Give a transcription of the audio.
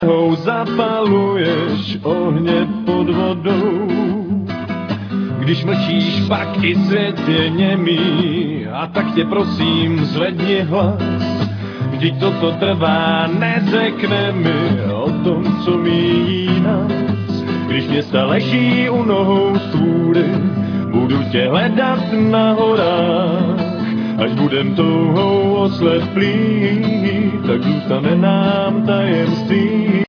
Zapaluješ ohně pod vodou. Když mlčíš, pak i svět je němý, a tak tě prosím zvedni hlas. Vždyť to, co trvá, neřekne mi o tom, co míjí nás. Když města leží u nohou stůly, budu tě hledat na horách. Až budem touhou osleplý, tak zůstane nám tajemství.